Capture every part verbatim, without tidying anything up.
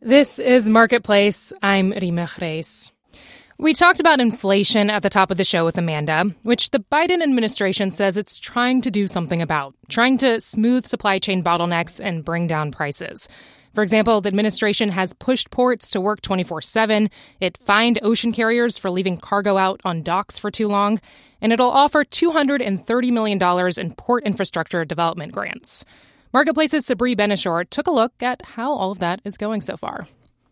This is Marketplace. I'm Rima Reis. We talked about inflation at the top of the show with Amanda, which the Biden administration says it's trying to do something about, trying to smooth supply chain bottlenecks and bring down prices. For example, the administration has pushed ports to work twenty-four seven, it fined ocean carriers for leaving cargo out on docks for too long, and it'll offer two hundred thirty million dollars in port infrastructure development grants. Marketplace's Sabri Ben-Achour took a look at how all of that is going so far.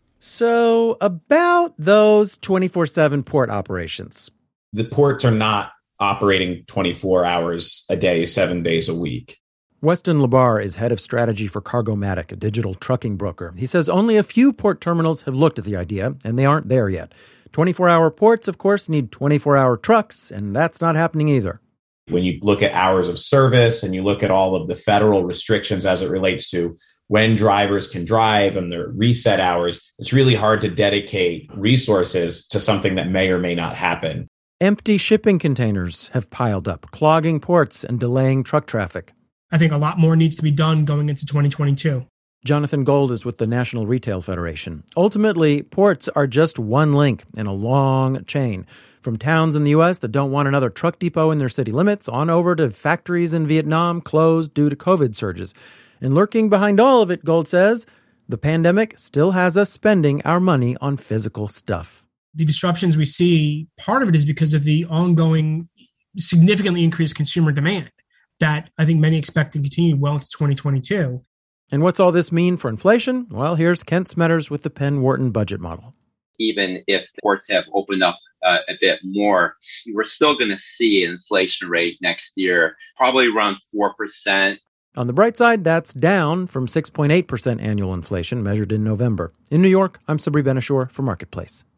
So about those twenty-four seven port operations. The ports are not operating twenty-four hours a day, seven days a week. Weston Labar is head of strategy for Cargomatic, a digital trucking broker. He says only a few port terminals have looked at the idea, and they aren't there yet. twenty-four hour ports, of course, need twenty-four hour trucks, and that's not happening either. When you look at hours of service and you look at all of the federal restrictions as it relates to when drivers can drive and their reset hours, it's really hard to dedicate resources to something that may or may not happen. Empty shipping containers have piled up, clogging ports and delaying truck traffic. I think a lot more needs to be done going into twenty twenty-two. Jonathan Gold is with the National Retail Federation. Ultimately, ports are just one link in a long chain. From towns in the U S that don't want another truck depot in their city limits, on over to factories in Vietnam closed due to COVID surges. And lurking behind all of it, Gold says, the pandemic still has us spending our money on physical stuff. The disruptions we see, part of it is because of the ongoing significantly increased consumer demand that I think many expect to continue well into twenty twenty-two. And what's all this mean for inflation? Well, here's Kent Smetters with the Penn Wharton budget model. Even if ports have opened up uh, a bit more, we're still going to see an inflation rate next year, probably around four percent. On the bright side, that's down from six point eight percent annual inflation measured in November. In New York, I'm Sabri Ben-Achour for Marketplace.